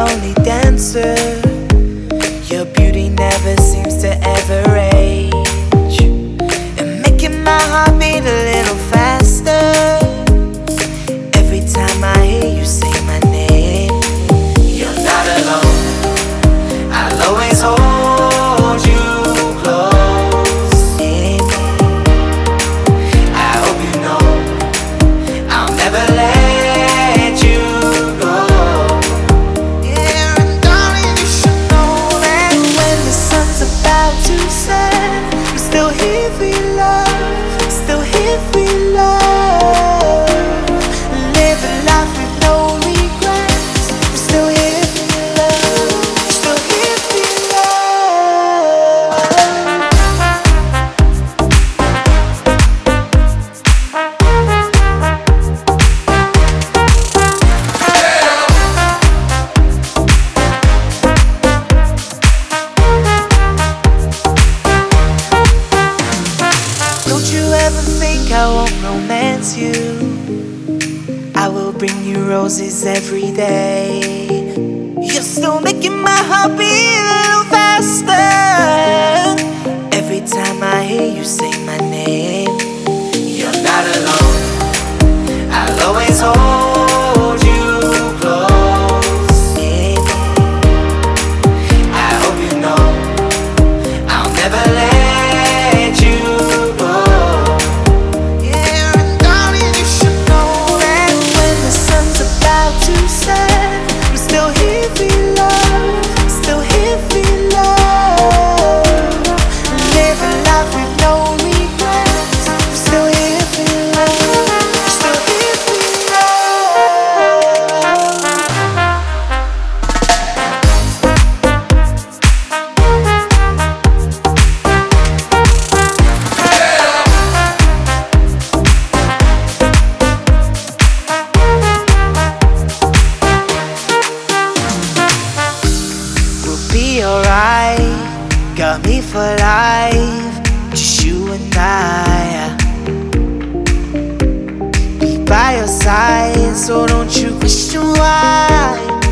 only dancer. Your beauty never seems to ever age, and making my heart beat a little faster every time I hear you say my name. You're not alone, I'll always hold you close. I hope you know I'll never let you go. Yeah, and darling, you should know that when the sun's about to set, I'm still here for your love, still here for your love. Living life with no regrets, I'm still here for your love, still here for your love. Don't you ever think I won't romance you? I will bring you roses every day. You're still making my heart beat a little faster every time I hear you say my name. You're not alone, I'll always hold you close. I hope you know I'll never let you go. Yeah, and darling, you should know that when the sun's about to set, I'm still here for your love, still here for your love. Living life with no regrets, I'm still here for your love, still here for your We'll be alright, got me for life, just you and I. Be by your side, so don't you question why